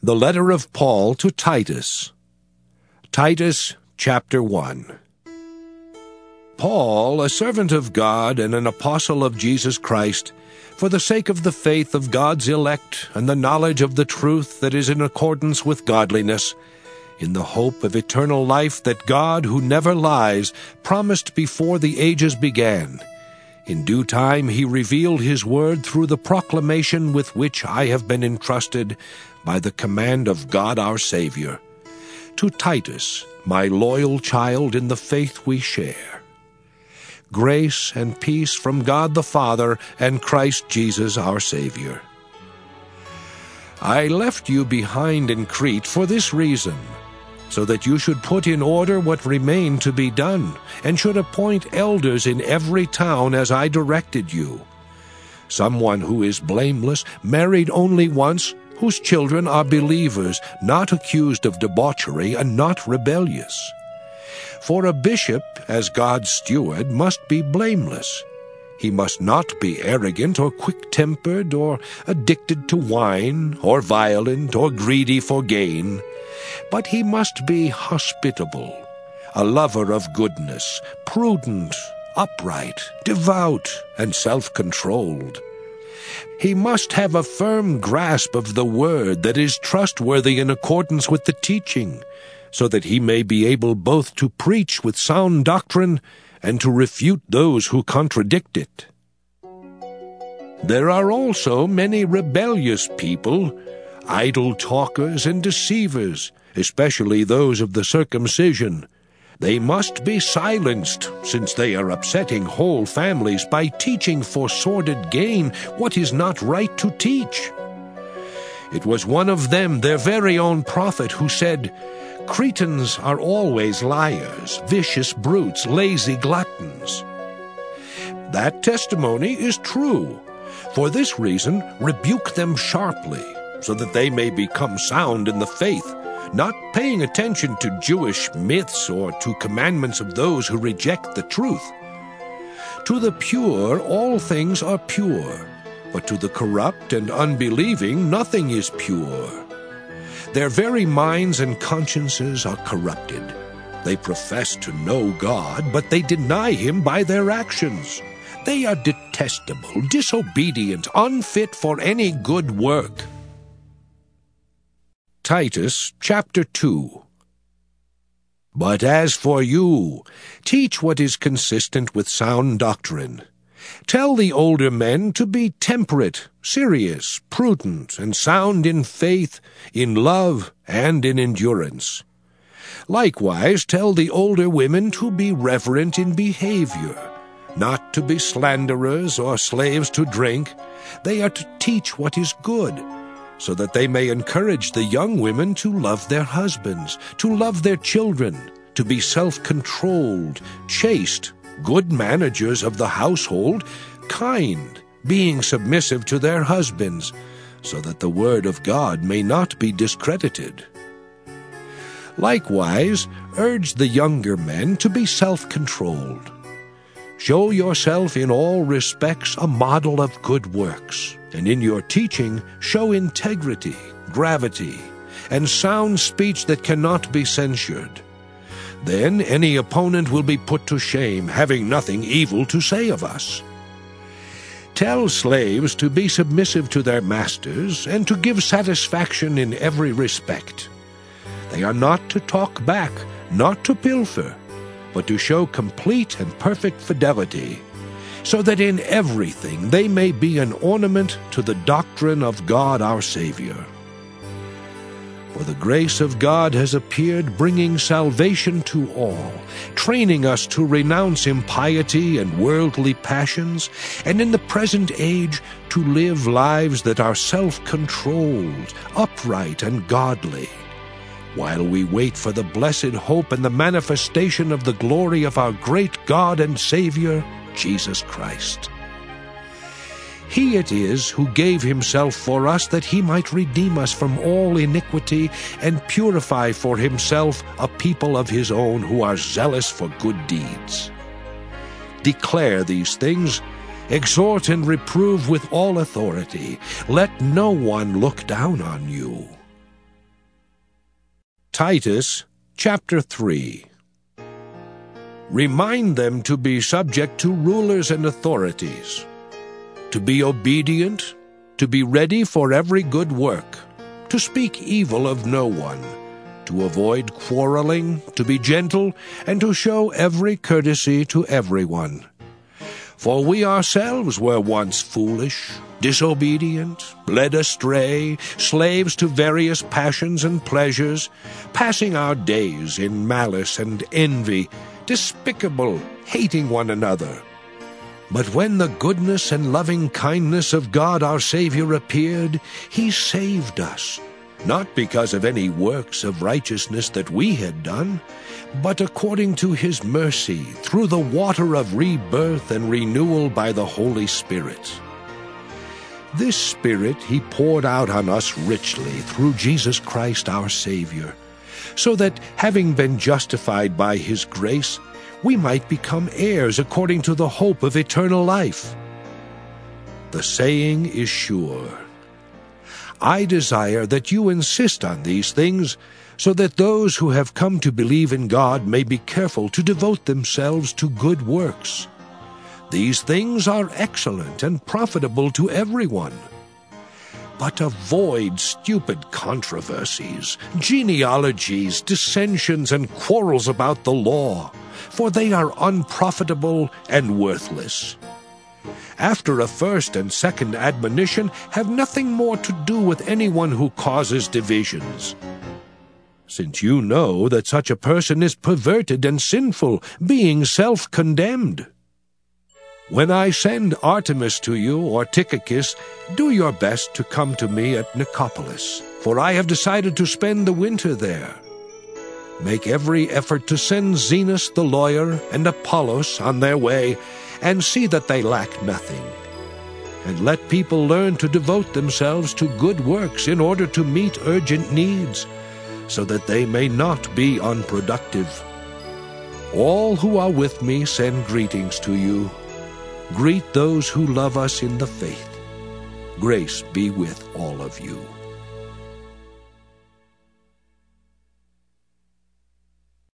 The letter of Paul to Titus. Titus chapter 1. Paul, a servant of God and an apostle of Jesus Christ, for the sake of the faith of God's elect and the knowledge of the truth that is in accordance with godliness, in the hope of eternal life that God, who never lies, promised before the ages began. In due time he revealed his word through the proclamation with which I have been entrusted by the command of God our Savior. To Titus, my loyal child in the faith we share. Grace and peace from God the Father and Christ Jesus our Savior. I left you behind in Crete for this reason, so that you should put in order what remained to be done, and should appoint elders in every town as I directed you. Someone who is blameless, married only once, whose children are believers, not accused of debauchery, and not rebellious. For a bishop, as God's steward, must be blameless. He must not be arrogant or quick-tempered or addicted to wine or violent or greedy for gain, but he must be hospitable, a lover of goodness, prudent, upright, devout, and self-controlled. He must have a firm grasp of the word that is trustworthy in accordance with the teaching, so that he may be able both to preach with sound doctrine and to refute those who contradict it. There are also many rebellious people, idle talkers and deceivers, especially those of the circumcision. They must be silenced, since they are upsetting whole families by teaching for sordid gain what is not right to teach. It was one of them, their very own prophet, who said, "Cretans are always liars, vicious brutes, lazy gluttons." That testimony is true. For this reason, rebuke them sharply, so that they may become sound in the faith, not paying attention to Jewish myths or to commandments of those who reject the truth. To the pure all things are pure, but to the corrupt and unbelieving nothing is pure. Their very minds and consciences are corrupted. They profess to know God, but they deny Him by their actions. They are detestable, disobedient, unfit for any good work. Titus chapter 2. But as for you, teach what is consistent with sound doctrine. Tell the older men to be temperate, serious, prudent, and sound in faith, in love, and in endurance. Likewise, tell the older women to be reverent in behavior, not to be slanderers or slaves to drink. They are to teach what is good, so that they may encourage the young women to love their husbands, to love their children, to be self-controlled, chaste, good managers of the household, kind, being submissive to their husbands, so that the word of God may not be discredited. Likewise, urge the younger men to be self-controlled. Show yourself in all respects a model of good works, and in your teaching show integrity, gravity, and sound speech that cannot be censured. Then any opponent will be put to shame, having nothing evil to say of us. Tell slaves to be submissive to their masters, and to give satisfaction in every respect. They are not to talk back, not to pilfer, but to show complete and perfect fidelity, so that in everything they may be an ornament to the doctrine of God our Savior. For the grace of God has appeared, bringing salvation to all, training us to renounce impiety and worldly passions, and in the present age to live lives that are self-controlled, upright, and godly, while we wait for the blessed hope and the manifestation of the glory of our great God and Savior, Jesus Christ. He it is who gave himself for us, that he might redeem us from all iniquity and purify for himself a people of his own who are zealous for good deeds. Declare these things, exhort and reprove with all authority. Let no one look down on you. Titus, chapter 3. Remind them to be subject to rulers and authorities, to be obedient, to be ready for every good work, to speak evil of no one, to avoid quarreling, to be gentle, and to show every courtesy to everyone. For we ourselves were once foolish, disobedient, led astray, slaves to various passions and pleasures, passing our days in malice and envy, despicable, hating one another. But when the goodness and loving kindness of God our Savior appeared, He saved us, not because of any works of righteousness that we had done, but according to His mercy, through the water of rebirth and renewal by the Holy Spirit. This Spirit He poured out on us richly through Jesus Christ our Savior, so that, having been justified by His grace, we might become heirs according to the hope of eternal life. The saying is sure. I desire that you insist on these things, so that those who have come to believe in God may be careful to devote themselves to good works. These things are excellent and profitable to everyone. But avoid stupid controversies, genealogies, dissensions, and quarrels about the law, for they are unprofitable and worthless. After a first and second admonition, have nothing more to do with anyone who causes divisions, since you know that such a person is perverted and sinful, being self-condemned. When I send Artemas to you or Tychicus, do your best to come to me at Nicopolis, for I have decided to spend the winter there. Make every effort to send Zenas the lawyer and Apollos on their way, and see that they lack nothing. And let people learn to devote themselves to good works in order to meet urgent needs, so that they may not be unproductive. All who are with me send greetings to you. Greet those who love us in the faith. Grace be with all of you.